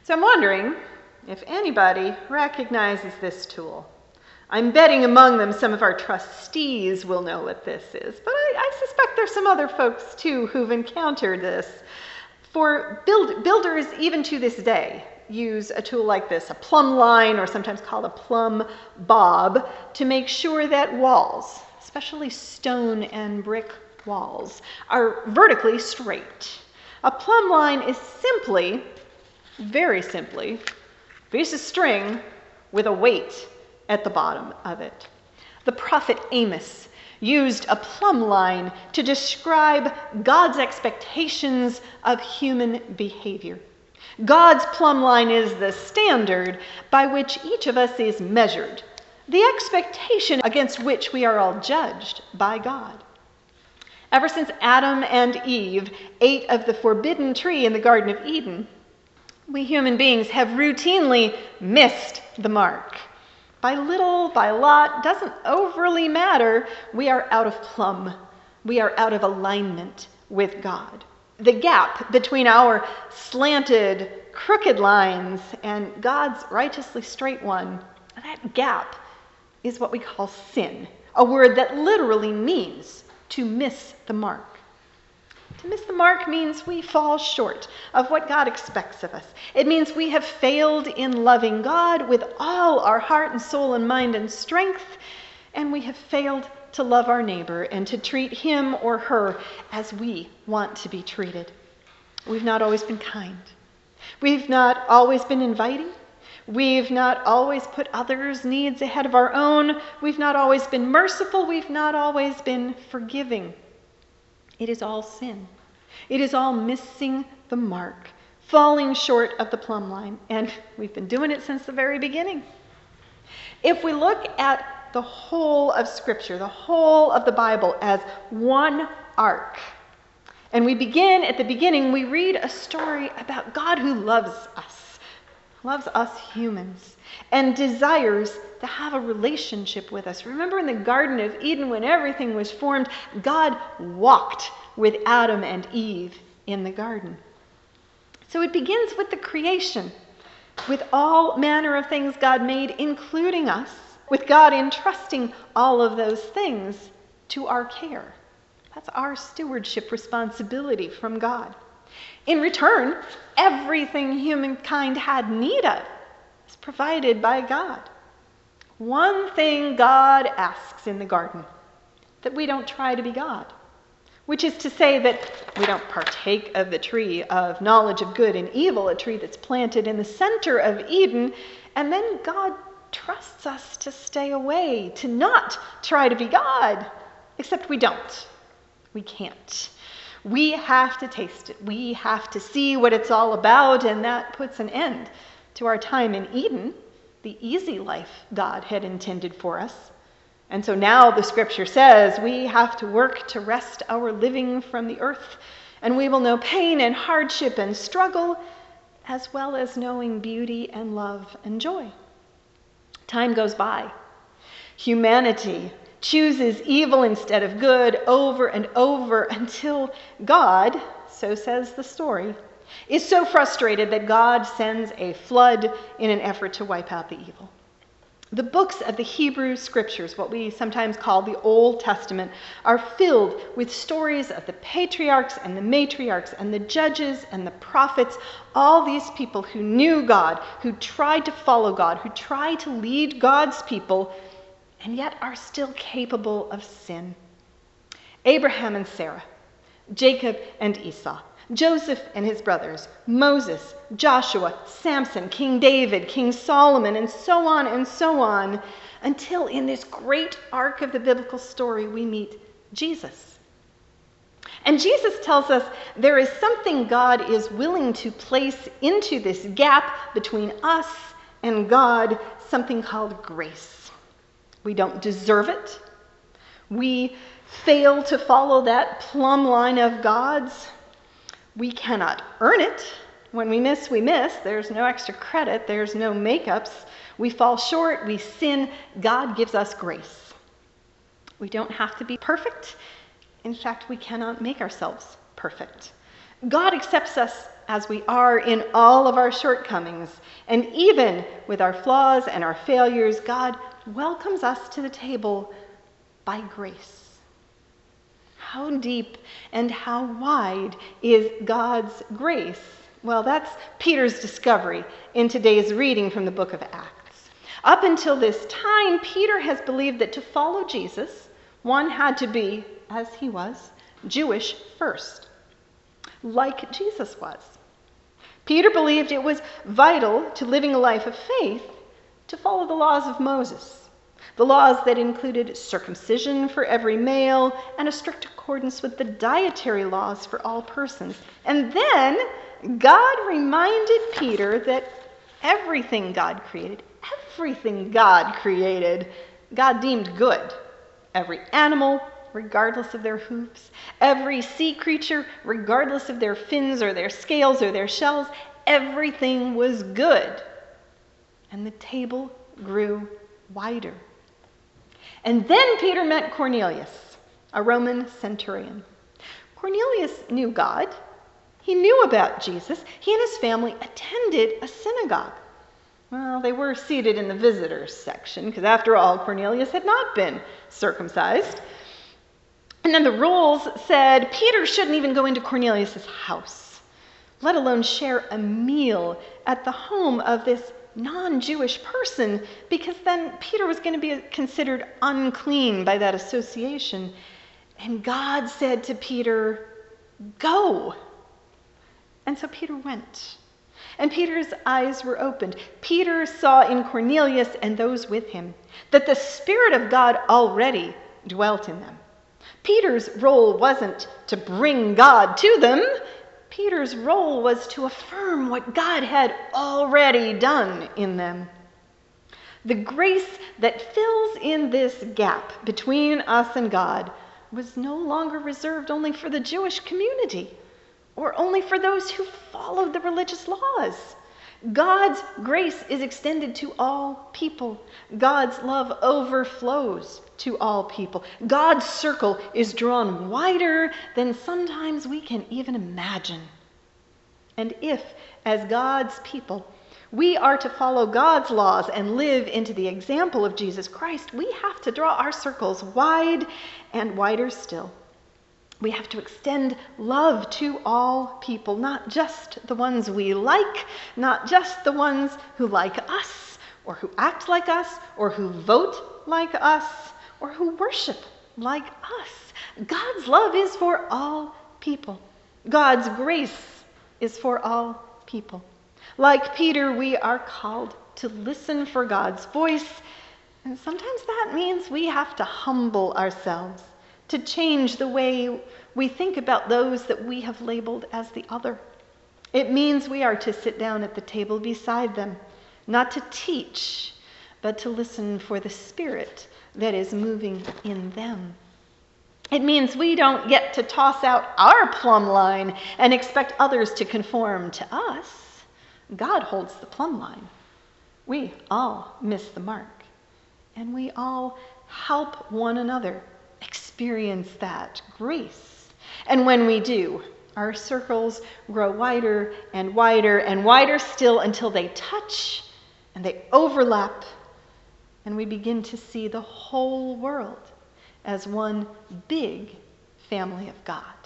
So I'm wondering if anybody recognizes this tool. I'm betting among them some of our trustees will know what this is, but I suspect there's some other folks too who've encountered this. For builders, even to this day, use a tool like this, a plumb line, or sometimes called a plumb bob, to make sure that walls, especially stone and brick walls, are vertically straight. A plumb line is simply, very simply, a piece of string with a weight at the bottom of it. The prophet Amos used a plumb line to describe God's expectations of human behavior. God's plumb line is the standard by which each of us is measured, the expectation against which we are all judged by God. Ever since Adam and Eve ate of the forbidden tree in the Garden of Eden, we human beings have routinely missed the mark. By little, by lot, doesn't overly matter, we are out of plumb. We are out of alignment with God. The gap between our slanted, crooked lines and God's righteously straight one, that gap is what we call sin, a word that literally means to miss the mark. To miss the mark means we fall short of what God expects of us. It means we have failed in loving God with all our heart and soul and mind and strength, and we have failed to love our neighbor and to treat him or her as we want to be treated. We've not always been kind. We've not always been inviting. We've not always put others' needs ahead of our own. We've not always been merciful. We've not always been forgiving. It is all sin. It is all missing the mark, falling short of the plumb line, and we've been doing it since the very beginning. If we look at the whole of Scripture, the whole of the Bible as one arc, and we begin at the beginning, we read a story about God who loves us humans, and desires to have a relationship with us. Remember in the Garden of Eden when everything was formed, God walked with Adam and Eve in the garden. So it begins with the creation, with all manner of things God made, including us, with God entrusting all of those things to our care. That's our stewardship responsibility from God. In return, everything humankind had need of is provided by God. One thing God asks in the garden, that we don't try to be God, which is to say that we don't partake of the tree of knowledge of good and evil, a tree that's planted in the center of Eden, and then God trusts us to stay away, to not try to be God, except we don't. We can't. We have to taste it. We have to see what it's all about, and that puts an end to our time in Eden, the easy life God had intended for us. And so now the Scripture says we have to work to wrest our living from the earth, and we will know pain and hardship and struggle, as well as knowing beauty and love and joy. Time goes by. Humanity chooses evil instead of good over and over until God, so says the story, is so frustrated that God sends a flood in an effort to wipe out the evil. The books of the Hebrew Scriptures, what we sometimes call the Old Testament, are filled with stories of the patriarchs and the matriarchs and the judges and the prophets, all these people who knew God, who tried to follow God, who tried to lead God's people, and yet are still capable of sin. Abraham and Sarah, Jacob and Esau, Joseph and his brothers, Moses, Joshua, Samson, King David, King Solomon, and so on, until in this great arc of the biblical story we meet Jesus. And Jesus tells us there is something God is willing to place into this gap between us and God, something called grace. We don't deserve it. We fail to follow that plumb line of God's. We cannot earn it. When we miss, we miss. There's no extra credit. There's no makeups. We fall short. We sin. God gives us grace. We don't have to be perfect. In fact, we cannot make ourselves perfect. God accepts us as we are in all of our shortcomings, and even with our flaws and our failures, God welcomes us to the table by grace. How deep and how wide is God's grace? Well, that's Peter's discovery in today's reading from the book of Acts. Up until this time, Peter has believed that to follow Jesus, one had to be, as he was, Jewish first, like Jesus was. Peter believed it was vital to living a life of faith to follow the laws of Moses, the laws that included circumcision for every male and a strict accordance with the dietary laws for all persons. And then God reminded Peter that everything God created, God deemed good. Every animal, regardless of their hoofs, every sea creature, regardless of their fins or their scales or their shells, everything was good. And the table grew wider. And then Peter met Cornelius, a Roman centurion. Cornelius knew God. He knew about Jesus. He and his family attended a synagogue. Well, they were seated in the visitors section, because after all, Cornelius had not been circumcised. And then the rules said Peter shouldn't even go into Cornelius' house, let alone share a meal at the home of this non-Jewish person, because then Peter was going to be considered unclean by that association. And God said to Peter, "Go." And so Peter went. And Peter's eyes were opened. Peter saw in Cornelius and those with him that the Spirit of God already dwelt in them. Peter's role wasn't to bring God to them. Peter's role was to affirm what God had already done in them. The grace that fills in this gap between us and God was no longer reserved only for the Jewish community or only for those who followed the religious laws. God's grace is extended to all people. God's love overflows to all people. God's circle is drawn wider than sometimes we can even imagine. And if, as God's people, we are to follow God's laws and live into the example of Jesus Christ, we have to draw our circles wide and wider still. We have to extend love to all people, not just the ones we like, not just the ones who like us, or who act like us, or who vote like us, or who worship like us. God's love is for all people. God's grace is for all people. Like Peter, we are called to listen for God's voice, and sometimes that means we have to humble ourselves, to change the way we think about those that we have labeled as the other. It means we are to sit down at the table beside them, not to teach, but to listen for the Spirit that is moving in them. It means we don't get to toss out our plumb line and expect others to conform to us. God holds the plumb line. We all miss the mark, and we all help one another experience that grace. And when we do, our circles grow wider and wider and wider still until they touch and they overlap, and we begin to see the whole world as one big family of God.